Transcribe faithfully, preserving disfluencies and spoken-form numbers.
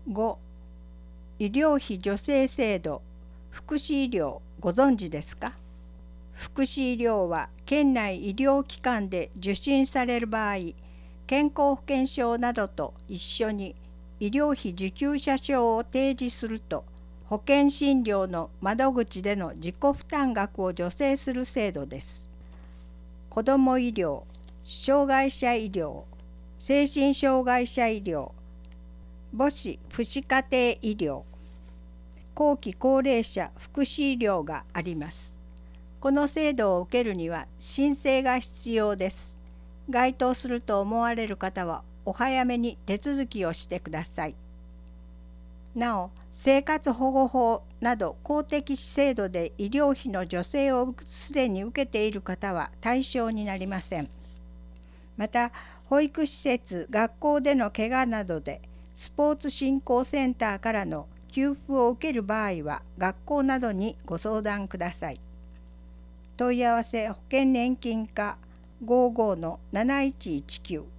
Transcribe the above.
ご、医療費助成制度、福祉医療ご存知ですか？福祉医療は県内医療機関で受診される場合、健康保険証などと一緒に医療費受給者証を提示すると、保険診療の窓口での自己負担額を助成する制度です。子ども医療、障害者医療、精神障害者医療、母子父子家庭医療、後期高齢者福祉医療があります。この制度を受けるには申請が必要です。該当すると思われる方はお早めに手続きをしてください。なお、生活保護法など公的制度で医療費の助成をすでに受けている方は対象になりません。また、保育施設、学校での怪我などでスポーツ振興センターからの給付を受ける場合は学校などにご相談ください。問い合わせ保険年金課 ごじゅうごのなないちいちきゅう